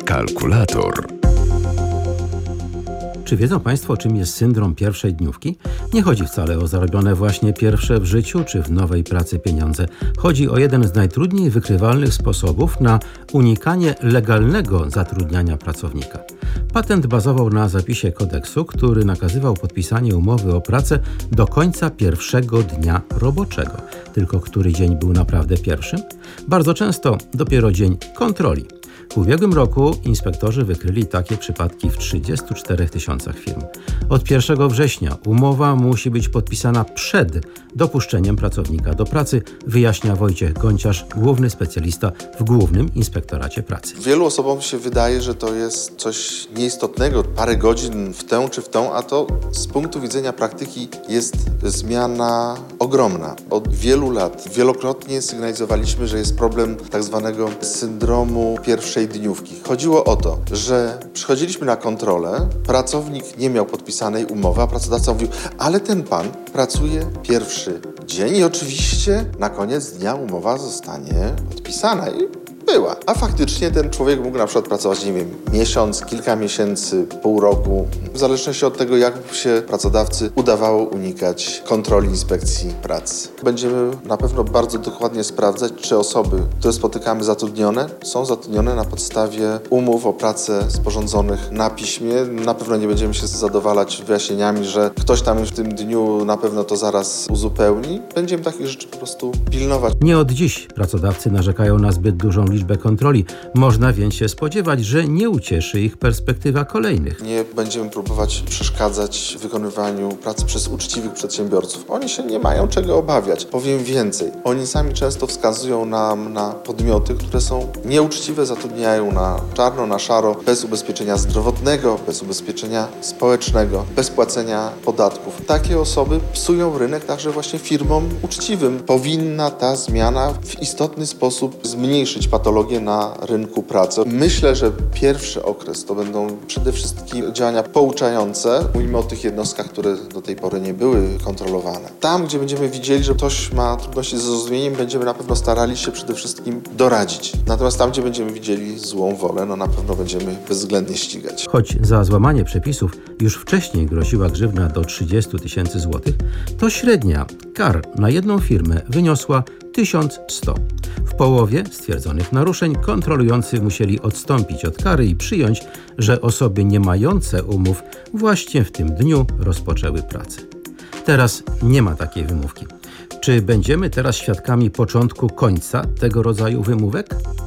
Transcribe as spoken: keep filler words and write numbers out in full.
Kalkulator. Czy wiedzą Państwo, czym jest syndrom pierwszej dniówki? Nie chodzi wcale o zarobione właśnie pierwsze w życiu czy w nowej pracy pieniądze. Chodzi o jeden z najtrudniej wykrywalnych sposobów na unikanie legalnego zatrudniania pracownika. Patent bazował na zapisie kodeksu, który nakazywał podpisanie umowy o pracę do końca pierwszego dnia roboczego. Tylko który dzień był naprawdę pierwszym? Bardzo często dopiero dzień kontroli. W ubiegłym roku inspektorzy wykryli takie przypadki w trzydziestu czterech tysiącach firm. Od pierwszego września umowa musi być podpisana przed dopuszczeniem pracownika do pracy, wyjaśnia Wojciech Gonciarz, główny specjalista w Głównym Inspektoracie Pracy. Wielu osobom się wydaje, że to jest coś nieistotnego, parę godzin w tę czy w tę, a to z punktu widzenia praktyki jest zmiana ogromna. Od wielu lat wielokrotnie sygnalizowaliśmy, że jest problem tak zwanego syndromu pierwszej dniówki. Chodziło o to, że przychodziliśmy na kontrolę, pracownik nie miał podpisanej umowy, a pracodawca mówił, ale ten pan pracuje pierwszy dzień i oczywiście na koniec dnia umowa zostanie podpisana. I była. A faktycznie ten człowiek mógł na przykład pracować, nie wiem, miesiąc, kilka miesięcy, pół roku, w zależności od tego, jak się pracodawcy udawało unikać kontroli inspekcji pracy. Będziemy na pewno bardzo dokładnie sprawdzać, czy osoby, które spotykamy zatrudnione, są zatrudnione na podstawie umów o pracę sporządzonych na piśmie. Na pewno nie będziemy się zadowalać wyjaśnieniami, że ktoś tam w tym dniu na pewno to zaraz uzupełni. Będziemy takich rzeczy po prostu pilnować. Nie od dziś pracodawcy narzekają na zbyt dużą liczbę kontroli. Można więc się spodziewać, że nie ucieszy ich perspektywa kolejnych. Nie będziemy próbować przeszkadzać w wykonywaniu pracy przez uczciwych przedsiębiorców. Oni się nie mają czego obawiać. Powiem więcej. Oni sami często wskazują nam na podmioty, które są nieuczciwe, zatrudniają na czarno, na szaro, bez ubezpieczenia zdrowotnego, bez ubezpieczenia społecznego, bez płacenia podatków. Takie osoby psują rynek także właśnie firmom uczciwym. Powinna ta zmiana w istotny sposób zmniejszyć patologię na rynku pracy. Myślę, że pierwszy okres to będą przede wszystkim działania pouczające. Mówimy o tych jednostkach, które do tej pory nie były kontrolowane. Tam, gdzie będziemy widzieli, że ktoś ma trudności ze zrozumieniem, będziemy na pewno starali się przede wszystkim doradzić. Natomiast tam, gdzie będziemy widzieli złą wolę, no na pewno będziemy bezwzględnie ścigać. Choć za złamanie przepisów już wcześniej groziła grzywna do trzydziestu tysięcy złotych, to średnia kar na jedną firmę wyniosła tysiąc sto. W połowie stwierdzonych naruszeń kontrolujący musieli odstąpić od kary i przyjąć, że osoby nie mające umów właśnie w tym dniu rozpoczęły pracę. Teraz nie ma takiej wymówki. Czy będziemy teraz świadkami początku końca tego rodzaju wymówek?